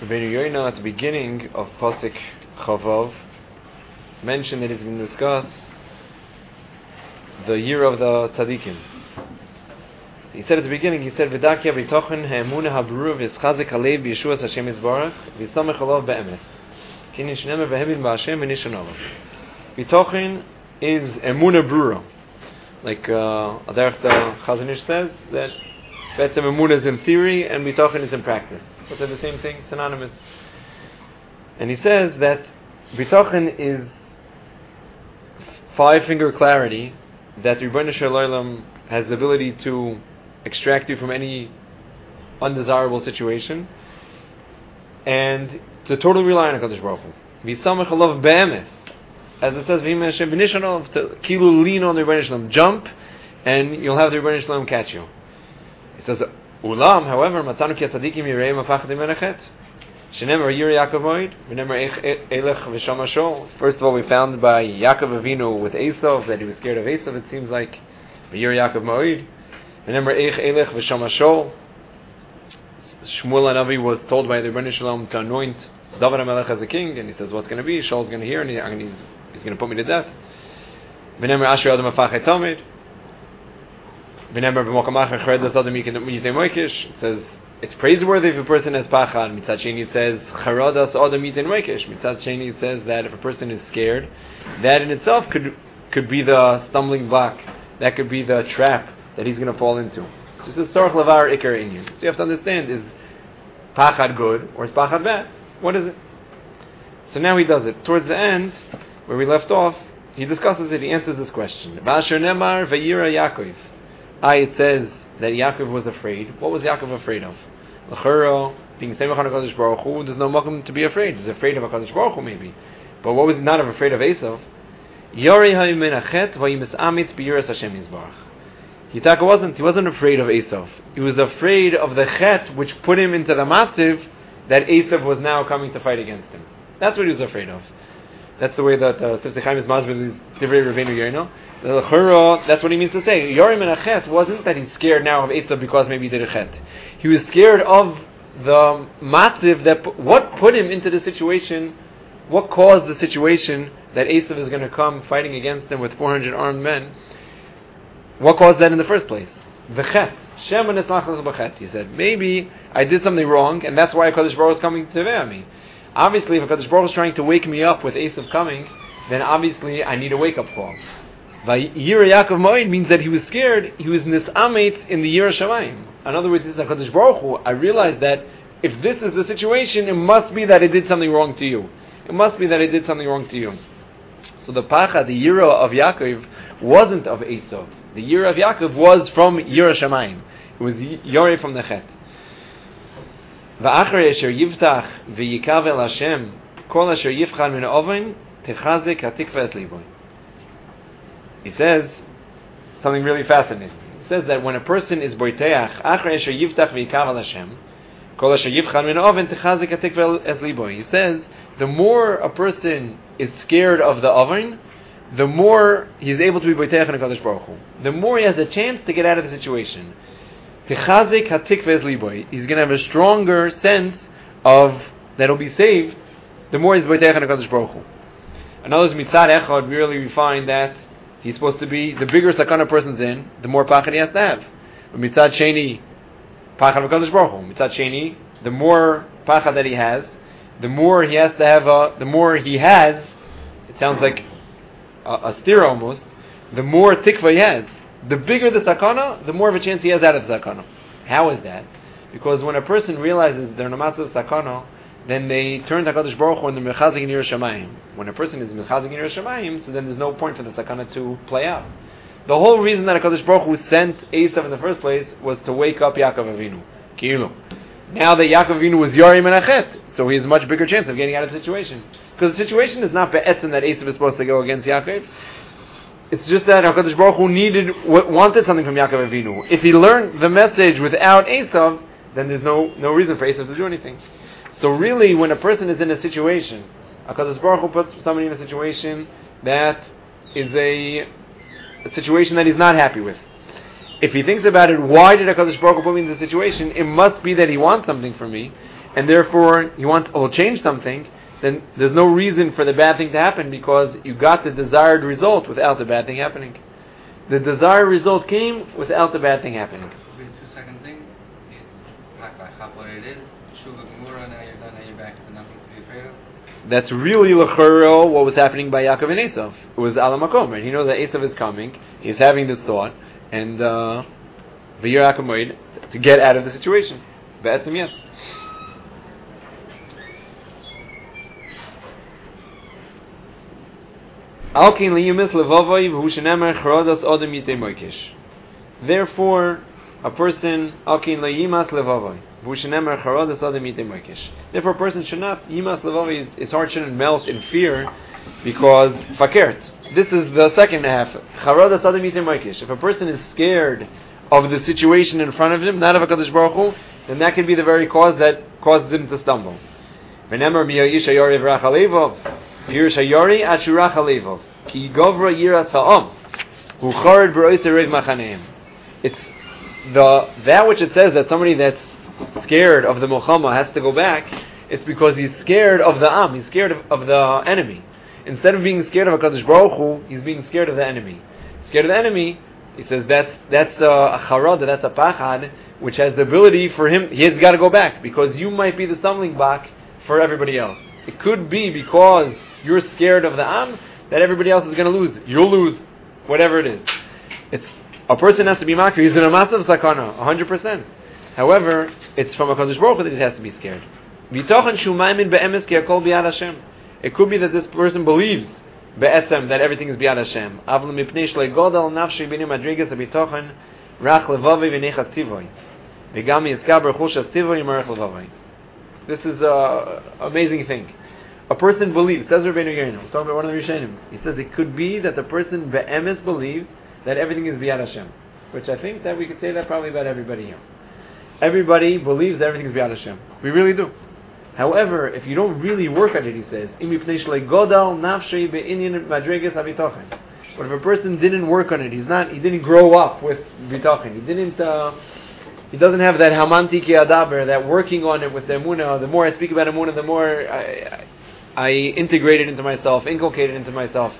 Rabbeinu Yoina at the beginning of Pasuk Chavav mentioned that he's going to discuss the year of the tzaddikim. He said at the beginning, V'dakia v'tochen ha'emunah ha'bru v'yischazik ha'lev b'yeshuas Hashem yisbarach v'yisamech alav be'emet kinin shnemer v'hebin b'Hashem v'nishan olav. V'tochen is emunah brura. Like Aderech the Chazon Ish says, that Betzem emunah is in theory and v'tochen is in practice. But they're the same thing, synonymous. And he says that v'tochen is five-finger clarity that the Rebbeinu Shalom has the ability to extract you from any undesirable situation and to totally rely on HaKadosh Baruch Hu. V'yisamech alav be'emes, as it says, v'im Hashem v'nishan olav, to kilu lean on the Rebbeinu Shalom, jump, and you'll have the Rebbeinu Shalom catch you. It says, Ulam, however, matzanu ki tzadikim yireim afachadim menachet. Shenemar yir Yaakov moed, v'nemar elech v'shamasho. First of all, we found by Yaakov Avinu with Esav that he was scared of Esav. It seems like yir Yaakov moed, v'nemar elech v'shamasho. Shmuel HaNavi was told by the Rebbeinu Shalom to anoint David HaMelech as a king, and he says, "What's going to be? Shaul's going to hear, and he's going to put me to death." V'nemar asher adam afachet tamid. It says it's praiseworthy if a person has pachad. Mitzad sheni it says charadas adam yitin moikesh. Mitzad sheni it says that if a person is scared, that in itself could be the stumbling block, that could be the trap that he's going to fall into. This is tzorach lavar ikar inyan. So you have to understand, is pachad good or is pachad bad? What is it? So now he does it. Towards the end, where we left off, he discusses it. He answers this question. V'asher nemar v'yira Yaakov. It says that Yaakov was afraid. What was Yaakov afraid of? L'chara, being Semach on HaKadosh Baruch Hu, there's no makom to be afraid. He's afraid of HaKadosh Baruch Hu maybe. But what was he not afraid of Esav? Yorei ha'yimenachet v'yimesamitz b'yiras Hashem yizbarach. He wasn't afraid of Esav. He was afraid of the chet which put him into the matziv that Esav was now coming to fight against him. That's what he was afraid of. That's the way that Sifsei Chaim is masbir is divrei Rabbeinu Yoina. That's what he means to say. Yorim and a chet wasn't that he's scared now of Esav because maybe he did a chet. He was scared of the matziv that what put him into the situation, what caused the situation that Esav is going to come fighting against him with 400 armed men. What caused that in the first place? The chet. Shem and b'chet. He said, maybe I did something wrong and that's why HaKadosh Baruch Hu is coming to teveah me. Obviously, if HaKadosh Baruch Hu is trying to wake me up with Esav coming, then obviously I need a wake-up call. Vayira Yaakov moed means that he was scared. He was nisamet in the Yira Shamayim. In other words, this is HaKadosh Baruch Hu. I realized that if this is the situation, it must be that I did something wrong to you. It must be that I did something wrong to you. So the pacha, the Yira of Yaakov, wasn't of Esav. The Yira of Yaakov was from Yira Shamayim. It was Yoreh from the Chet. Va'achrei asher yivtach v'yikav el Hashem kol asher yivchan min oven techazek hatikva es liboy. He says something really fascinating. He says that when a person is boiteach, achrei asher yivtach v'yikav el Hashem, kol asher yivchan min oven techazek hatikva es liboy. He says the more a person is scared of the oven, the more he is able to be boiteach in HaKadosh Baruch Hu. The more he has a chance to get out of the situation. Techazek hatikva es liboy. He's going to have a stronger sense of that he'll be saved. The more he's boiteach in HaKadosh Baruch Hu. In other words, mitzad echad, really we find that he's supposed to be, the bigger sakana a person's in, the more pachad he has to have. But mitzad sheni, pachad HaKadosh Baruch Hu. Mitzad sheni, the more pachad that he has, the more he has to have, the more he has, it sounds like a steer almost, the more tikva he has. The bigger the sakana, the more of a chance he has out of the sakana. How is that? Because when a person realizes they're in a matzah sakana, then they turn to HaKadosh Baruch Hu and they're mechazik in Yirah Shamayim. When a person is mechazik in Yirah Shamayim, so then there's no point for the sakana to play out. The whole reason that HaKadosh Baruch Hu sent Esav in the first place was to wake up Yaakov Avinu. Ki'ilu. Now that Yaakov Avinu was Yorim and Achet, so he has a much bigger chance of getting out of the situation. Because the situation is not be'etzim that Esav is supposed to go against Yaakov. It's just that HaKadosh Baruch Hu wanted something from Yaakov Avinu. If he learned the message without Esav, then there's no reason for Esav to do anything. So really, when a person is in a situation, HaKadosh Baruch Hu puts somebody in a situation that is a situation that he's not happy with. If he thinks about it, why did HaKadosh Baruch Hu put me in this situation? It must be that he wants something from me. and therefore you want to change something, then there's no reason for the bad thing to happen because you got the desired result without the bad thing happening. The desired result came without the bad thing happening. It will be a 2-second thing. It's what it is. Shuva Gemura, now you're done, now you're back to nothing to be afraid of. That's really l'charo what was happening by Yaakov and Esav. It was ala makom, right? He knows that Esav is coming. He's having this thought, and v'yir Yaakov to get out of the situation. Be'etzim, yes. Alkin liyumis levavoi v'hu shenemer charadas odem yitei moikesh. Therefore, a person alkin liyimas levavoi. Therefore, a person should not, yimas levavi, his heart shouldn't melt in fear because fakert. This is the second half. If a person is scared of the situation in front of him, not of HaKadosh Baruch Hu, then that can be the very cause that causes him to stumble. It's that which it says that somebody that's scared of the Muhammad has to go back, it's because he's scared of the Am, he's scared of the enemy. Instead of being scared of HaKadosh Baruch Hu, he's being scared of the enemy. Scared of the enemy, he says that's a charada, that's a pachad, which has the ability for him, he's got to go back, because you might be the stumbling block for everybody else. It could be because you're scared of the Am, that everybody else is going to lose. You'll lose, whatever it is. A person has to be makri, he's in a massive sakana, 100%. However, it's from HaKadosh Baruch Hu that he has to be scared. It could be that this person believes be'etzem that everything is b'yad Hashem. This is an amazing thing. A person believes, says Rabbeinu Yonah, talking about one of the Rishonim. He says it could be that the person be'emes believes that everything is b'yad Hashem, which I think that we could say that probably about everybody here. Everybody believes that everything is b'yad Hashem. We really do. However, if you don't really work on it, he says, but if a person didn't work on it, he didn't grow up with bitachon, he doesn't have that hamanti ki adaber, that working on it with the emunah. The more I speak about emunah, the more I integrate it into myself, inculcate it into myself.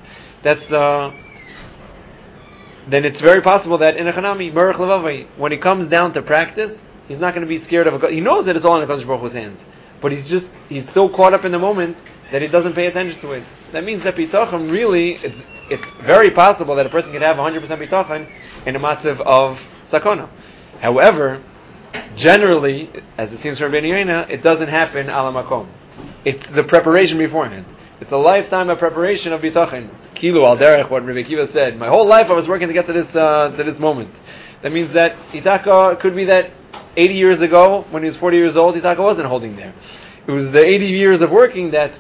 Then it's very possible that in a chanami, merach levavai, when it comes down to practice, he's not going to be scared of a. He knows that it's all in HaKadosh Baruch Hu's hands, but he's so caught up in the moment that he doesn't pay attention to it. That means that bitachon really, it's very possible that a person can have 100% bitachon in a matzav of sakana. However, generally, as it seems from Rabbeinu Yonah, it doesn't happen ala makom. It's the preparation beforehand. It's a lifetime of preparation of bitachon. Kilu al derech, what Rabbi Akiva said. My whole life I was working to get to this moment. That means that Itaka could be that 80 years ago, when he was 40 years old, Itaka wasn't holding there. It was the 80 years of working that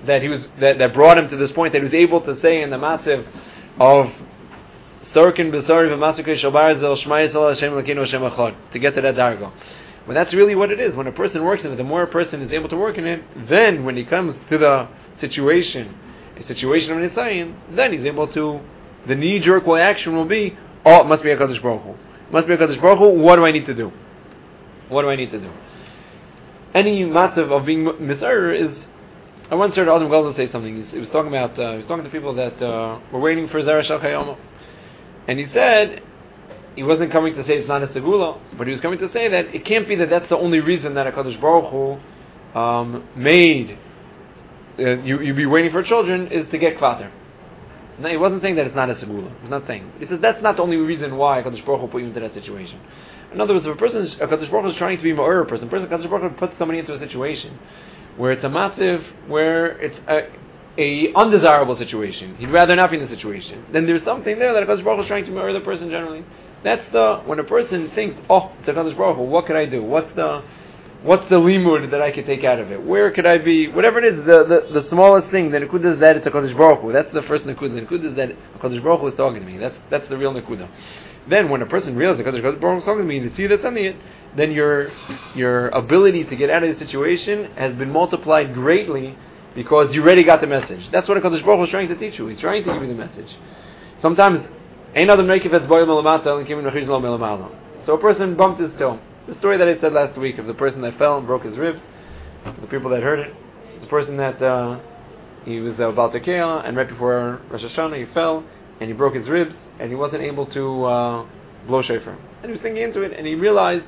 brought him to this point that he was able to say in the massive of Sorkin B'Sari V'Masukei Shabar Zel Shmai Yisrael Hashem Elokeinu Hashem Echad, to get to that dargo. But that's really what it is. When a person works in it, the more a person is able to work in it, then when he comes to the situation of an Nisayin, then he's able to, the knee-jerk action will be, it must be a HaKadosh Baruch Hu. It must be a HaKadosh Baruch Hu, what do I need to do? What do I need to do? Any matzav of being misayer is, I once heard Adam Goldman say something. He was talking to people that were waiting for Zera Shal Chayoma. And he said, he wasn't coming to say it's not a segula, but he was coming to say that it can't be that that's the only reason that HaKadosh Baruch Hu made you be waiting for children is to get kvater. No, he wasn't saying that it's not a segula. He's not saying. He says that's not the only reason why HaKadosh Baruch Hu put you into that situation. In other words, if HaKadosh Baruch Hu is trying to be a ma'or person, HaKadosh Baruch Hu puts somebody into a situation where it's a massive, where it's a undesirable situation. He'd rather not be in the situation. Then there's something there that HaKadosh Baruch Hu is trying to ma'or the person generally. That's when a person thinks, it's HaKadosh Baruch Hu, what could I do? What's the limud that I could take out of it? Where could I be? Whatever it is, the smallest thing, the nekudah is that it's HaKadosh Baruch Hu. That's the first nekudah. The nekudah is that HaKadosh Baruch Hu is talking to me. That's the real nekudah. Then when a person realizes HaKadosh Baruch Hu is talking to me, and you see that's sending it, then your ability to get out of the situation has been multiplied greatly because you already got the message. That's what HaKadosh Baruch Hu is trying to teach you. He's trying to give you the message. Sometimes, so a person bumped his toe. The story that I said last week of the person that fell and broke his ribs. For the people that heard it, it's a person that he was about to kill, and right before Rosh Hashanah he fell, and he broke his ribs, and he wasn't able to blow shofar. And he was thinking into it, and he realized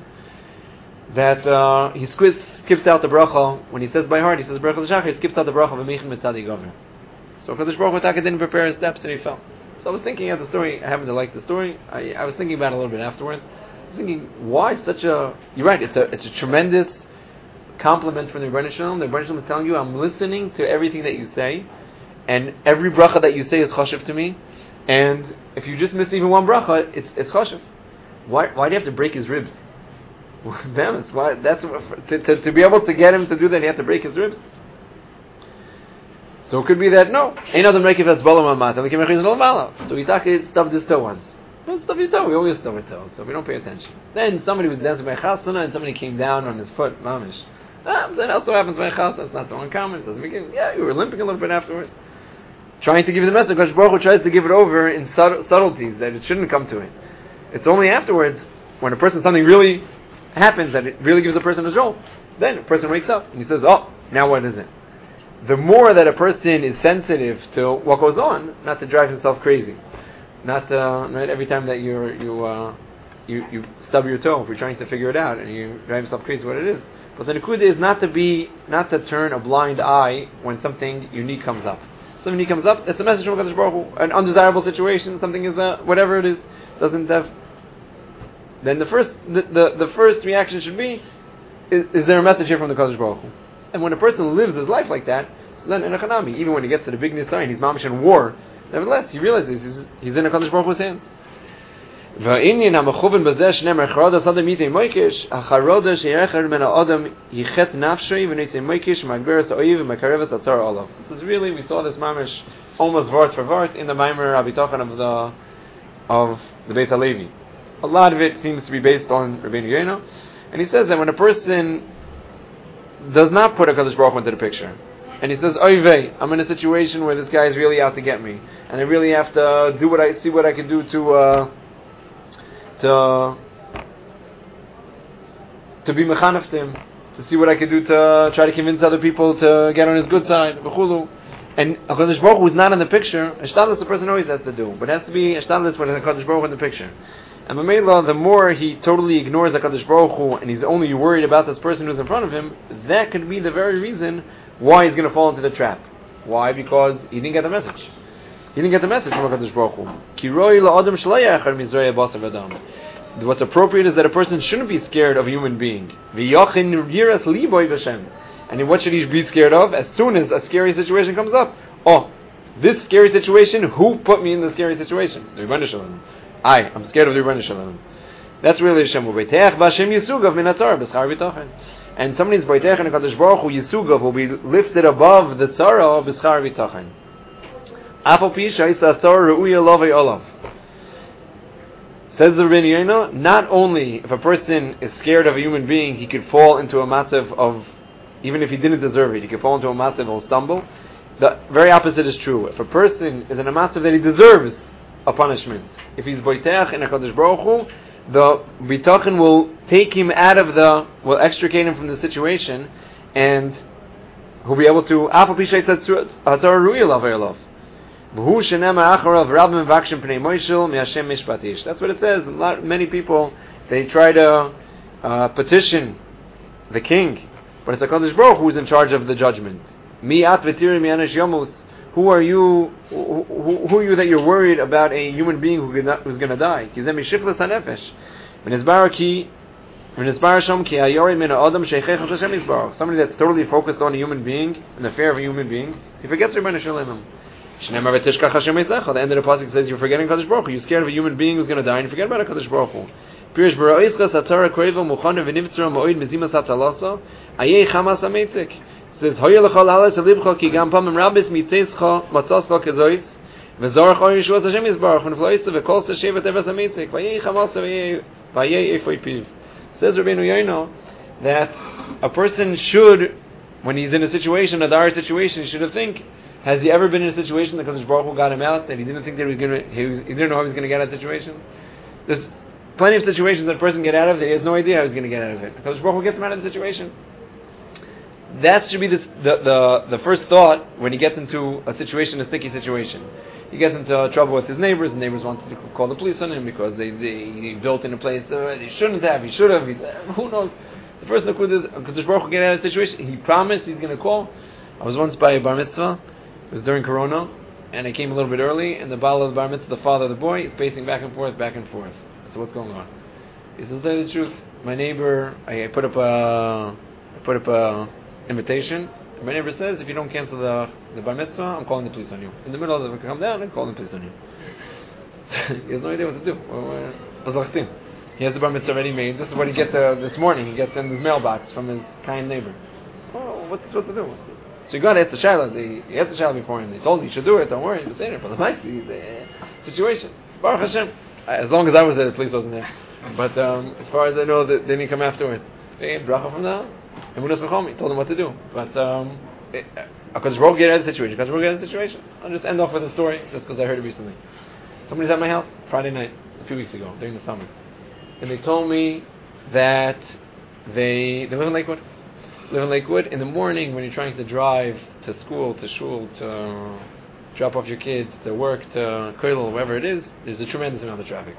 that he skips out the bracha. When he says by heart, he says bracha l'shachar, he skips out the bracha of Mechin Mitzadi Gover. So Kadosh Baruch Hu didn't prepare his steps, and he fell. So I was thinking at the story, I happen to like the story, I was thinking about it a little bit afterwards. I was thinking, why such a... You're right, it's a tremendous compliment from the Rebbeinu Shalom. The Rebbeinu Shalom is telling you, I'm listening to everything that you say, and every bracha that you say is chashuv to me, and if you just miss even one bracha, it's chashuv. Why do you have to break his ribs? Damn, to be able to get him to do that, you have to break his ribs. So it could be that no, ain't nothing make it as balam amata. We can make it as so we stubbed his toe once. Well, stub your toe. We always stub our toe, so we don't pay attention. Then somebody was dancing by chasana, and somebody came down on his foot, mamish. That also happens by chasana. It's not so uncommon. It doesn't make it. Yeah, you were limping a little bit afterwards, trying to give you the message. Kadosh Baruch Hu tries to give it over in subtleties that it shouldn't come to it. It's only afterwards when something really happens that it really gives a person a jolt. Then a person wakes up and he says, "Oh, now what is it?" The more that a person is sensitive to what goes on, not to drive himself crazy, not every time that you stub your toe if you're trying to figure it out and you drive yourself crazy what it is. But the nekuda is not to turn a blind eye when something unique comes up. Something unique comes up, it's a message from HaKadosh Baruch Hu. An undesirable situation, something is whatever it is, doesn't have. Then the first reaction should be, is there a message here from the HaKadosh Baruch Hu? And when a person lives his life like that, so then in a Chanami, even when he gets to the big Nisayin, he's mamish in war, nevertheless, he realizes he's in a HaKadosh Baruch Hu's hands. והעניין המכוון בזה שנאמר חרדה סadam מיתei moikesh החרדה שיחר מן האדם ייחת נפשי ונעשה moikesh magberes האויב ומקרבס הצar olav. This is really, we saw this mamish almost vart for vart in the Maimer Abitachan of the Beis HaLevi. A lot of it seems to be based on Rabbeinu Yonah, and he says that when a person does not put a Kadosh Baruch Hu into the picture, and he says, "Oy vey, I'm in a situation where this guy is really out to get me, and I really have to do what I can do to be mechanef to him, to see what I can do to try to convince other people to get on his good side, v'chulu." And HaKadosh Baruch Hu is not in the picture. Hashtadlus the person always has to do, but it has to be hashtadlus when HaKadosh Baruch Hu in the picture. And Mamela, the more he totally ignores HaKadosh Baruch Hu and he's only worried about this person who's in front of him, that could be the very reason why he's going to fall into the trap. Why? Because he didn't get the message. He didn't get the message from HaKadosh Baruch Hu. Kiroi la'adam sh'lo yachar mizraya basar v'adam. What's appropriate is that a person shouldn't be scared of a human being. V'yachin yiras liboy v'shem. And what should he be scared of? As soon as a scary situation comes up, this scary situation, who put me in the scary situation? The Rebbeinu Shalom. I'm scared of the Rebbeinu Shalom. That's really Hashem. And somebody's Boiteach and HaKadosh Baruch Hu Yisugav will be lifted above the tzara of B'schar V'tachan. Afal Pisha Isa Tzara Re'uya Lovei Olav. Says the Rebbeinu Yonah, not only if a person is scared of a human being, he could fall into a matzav of, even if he didn't deserve it, he could fall into a matzav or stumble. The very opposite is true. If a person is in a matzav that he deserves a punishment, if he's Boiteach in HaKadosh Baruch Hu, the bitachon will take him out of will extricate him from the situation, and he'll be able to. That's what it says. Many people, they try to petition the king, but it's HaKadosh Baruch Hu who's in charge of the judgment. Who are you? Who are you that you're worried about a human being who's going to die? Somebody that's totally focused on a human being and the fear of a human being, he forgets Rebbeinu Shalom. At the end of the pasuk says you're forgetting Kadosh Baruch Hu. You're scared of a human being who's going to die, and you forget about Kadosh Baruch Hu. Says Hoya lechol halas alibcha ki gam pamim rabis mitzeischa matzascha kezois v'zorach or yeshuas Hashem yisbarach v'nefloisa v'kol seshevet evas amitzik v'yei chamasa v'yei efoi piv. Says Rabbeinu Yonah that a person should, when he's in a situation, a dire situation, he should think, has he ever been in a situation that Kadosh Baruch Hu got him out, that he didn't think that he didn't know how he was going to get out of the situation? There's plenty of situations that a person get out of that he has no idea how he's going to get out of it. Kadosh Baruch Hu gets him out of the situation. That should be the first thought when he gets into a situation, a sticky situation. He gets into trouble with his neighbors. The neighbors wanted to call the police on him because he built in a place he shouldn't have. He should have. Who knows? The first nakud is Kadosh Baruch Hu get out of the situation. He promised he's going to call. I was once by a bar mitzvah. It was during Corona, and I came a little bit early. And the baal of the bar mitzvah, the father of the boy, is pacing back and forth, back and forth. So what's going on? He says, "Tell you the truth. My neighbor, I put up a invitation. And my neighbor says, if you don't cancel the bar mitzvah, I'm calling the police on you. In the middle of the come down and calling the police on you." So he has no idea what to do. He has the bar mitzvah already made. This is what he gets this morning. He gets in his mailbox from his kind neighbor. Oh, what's to do? So he got to ask the Shiloh. He asked the Shiloh before him. They told him you should do it. Don't worry. He was saying it for the situation. Baruch Hashem. As long as I was there, the police wasn't there. But as far as I know, they didn't come afterwards. Hey, bracha from now. And Munas Mechomi told him what to do. But Akadosh Baruch Hu get out of the situation. Akadosh Baruch Hu get out of the situation. I'll just end off with a story, just because I heard it recently. Somebody's at my house Friday night, a few weeks ago, during the summer. And they told me that they live in Lakewood. In the morning, when you're trying to drive to school, to shul, to drop off your kids, to work, to kollel, wherever it is, there's a tremendous amount of traffic.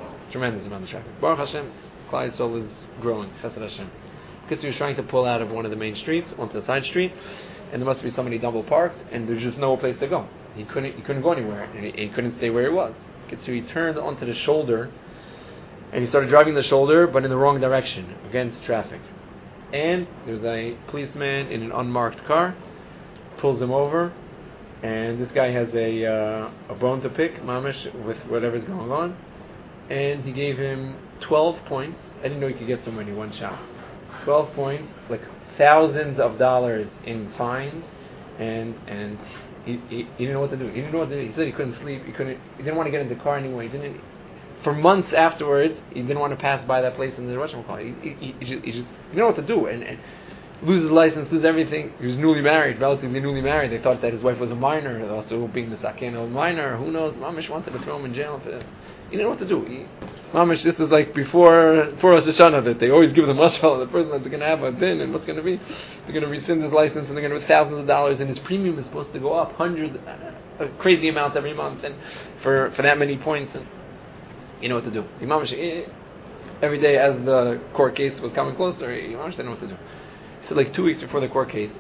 Baruch Hashem, Klal Yisrael is growing. Chesed Hashem. Because he was trying to pull out of one of the main streets onto the side street, and there must be somebody double parked, and there's just no place to go. He couldn't go anywhere, and he couldn't stay where he was. So he turned onto the shoulder, and he started driving the shoulder, but in the wrong direction, against traffic. And there's a policeman in an unmarked car, pulls him over, and this guy has a bone to pick, mamish, with whatever's going on, and he gave him 12 points. I didn't know he could get so many one shot. 12 points, like thousands of dollars in fines, and he didn't know what to do. He said he couldn't sleep. He didn't want to get in the car anyway. For months afterwards, he didn't want to pass by that place in the Russian car. He just didn't know what to do, and lose his license, lose everything. He was relatively newly married. They thought that his wife was a minor, also being the saken of a minor. Who knows? Mamish wanted to throw him in jail for this. He didn't know what to do. Mamish, this is like before Rosh Hashanah, that they always give the mashal, the person that's going to have a din, and what's going to be? They're going to rescind his license, and they're going to have thousands of dollars, and his premium is supposed to go up, hundreds, a crazy amount every month, and for that many points, and you know what to do. Mamish, every day as the court case was coming closer, Mamish didn't know what to do. So like 2 weeks before the court case,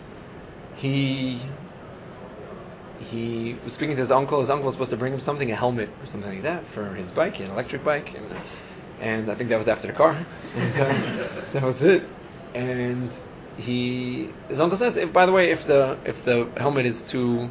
he was speaking to his uncle. His uncle was supposed to bring him something, a helmet or something like that, for his bike. He had an electric bike, and I think that was after the car. That was it. And his uncle says, by the way, if the helmet is too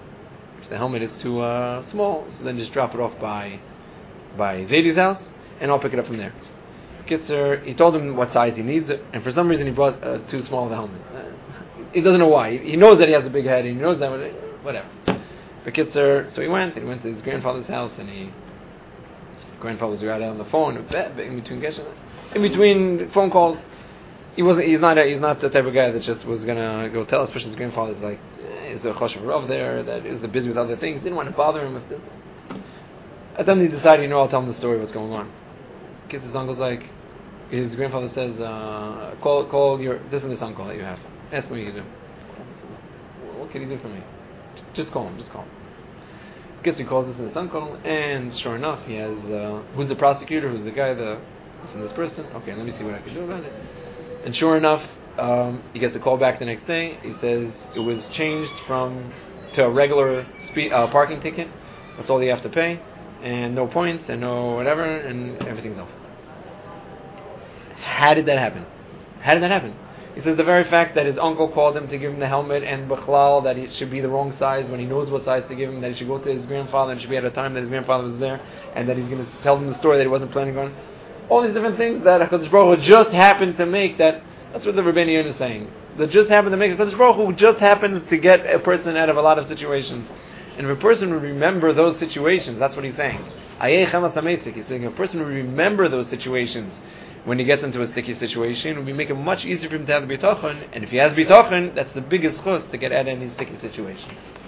small, so then just drop it off by Zadie's house, and I'll pick it up from there. He told him what size he needs, and for some reason he brought too small of a helmet. He doesn't know why. He knows that he has a big head, and he knows that, whatever. So he went to his grandfather's house, and his grandfather was right out on the phone, in between phone calls. He's not the type of guy that just was gonna go tell, especially his grandfather's like, is there a choshev rav there, that is busy with other things, didn't want to bother him with this. At the end he decided, I'll tell him the story, what's going on. His uncle's like, his grandfather says, call this uncle that you have. Ask me what you do. What can he do for me? Just call him. He calls this uncle, and sure enough, he has, who's the prosecutor, who's the guy, this person. Okay, let me see what I can do about it. And sure enough, he gets a call back the next day. He says it was changed to a regular parking ticket. That's all you have to pay, and no points, and no whatever, and everything's over. How did that happen? He says the very fact that his uncle called him to give him the helmet, and Bechlal, that it should be the wrong size when he knows what size to give him, that he should go to his grandfather, and it should be at a time that his grandfather was there, and that he's going to tell him the story that he wasn't planning on. All these different things that HaKadosh Baruch Hu just happened to make that's what the Rebbeinu Yonah is saying. That just happened to make HaKadosh Baruch Hu just happens to get a person out of a lot of situations. And if a person would remember those situations, that's what he's saying. He's saying a person would remember those situations when he gets into a sticky situation, it will make it much easier for him to have the bitachon, and if he has bitachon, that's the biggest chus to get out of any sticky situation.